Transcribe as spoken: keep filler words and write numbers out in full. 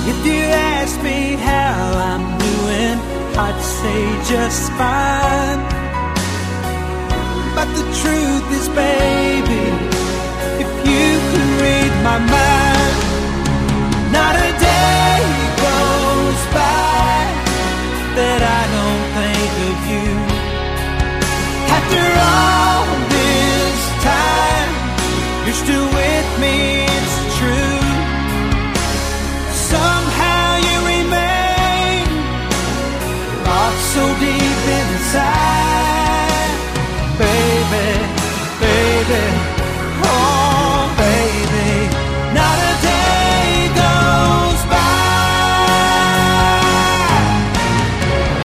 If you ask me how I'm doing, I'd say just fine. But the truth is, baby,